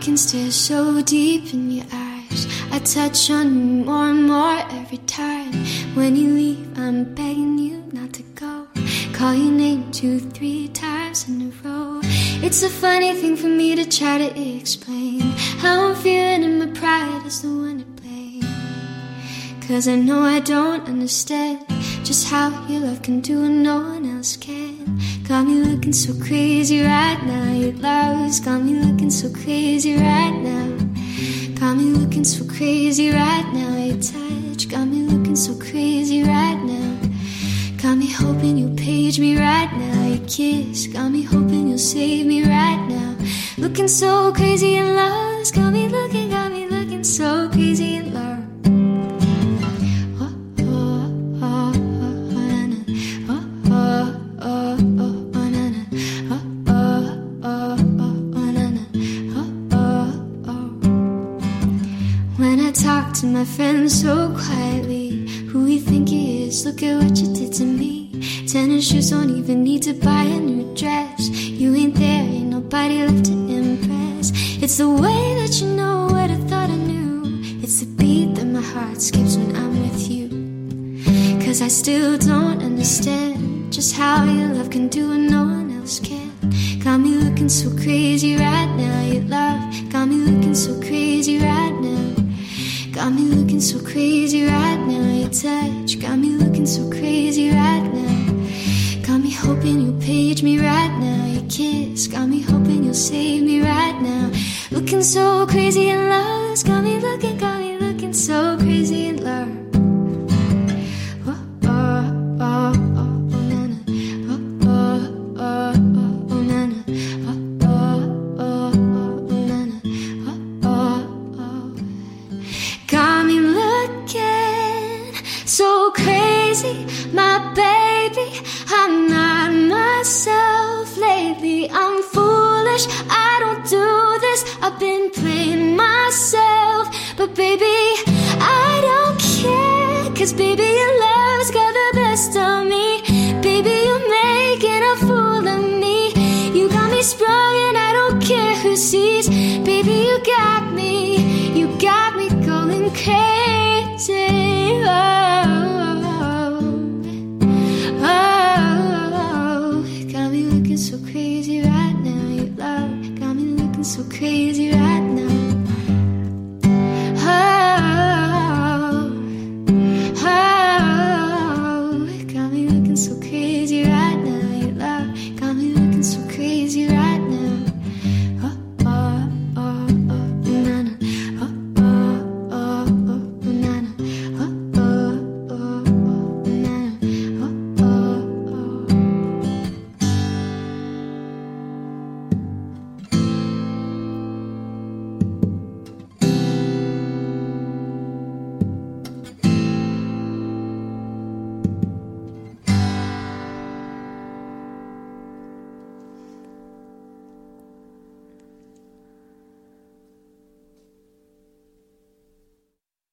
can stare so deep in your eyes. I touch on you more and more every time. When you leave, I'm begging you not to go. Call your name 2, 3 times in a row. It's a funny thing for me to try to explain how I'm feeling, and my pride is the one to blame. 'Cause I know I don't understand just how your love can do what no one else can. Got me looking so crazy right now. Your love's got me looking so crazy right now. Got me looking so crazy right now. Your touch got me looking so crazy right now. Got me hoping you'll page me right now. Your kiss got me hoping you'll save me right now. Looking so crazy in love. Got me looking so crazy in love. When I talk to my friends so quietly, who you think he is, look at what you did to me. Tennis shoes don't even need to buy a new dress. You ain't there, ain't nobody left to impress. It's the way that you know what I thought I knew. It's the beat that my heart skips when I'm with you. 'Cause I still don't understand just how your love can do what no one else can. Got me looking so crazy right now. Your love got me looking so crazy right now. Got me looking so crazy right now. Your touch got me looking so crazy right now. Got me hoping you'll page me right now. Your kiss got me hoping you'll save me right now. Looking so crazy in love. Got me looking so crazy in love. So crazy, my baby, I'm not myself lately. I'm foolish, I don't do this. I've been playing myself, but baby, I don't care. 'Cause baby, your love's got the best of me. Baby, you're making a fool of me. You got me sprung and I don't care who sees. Baby, you got me going crazy.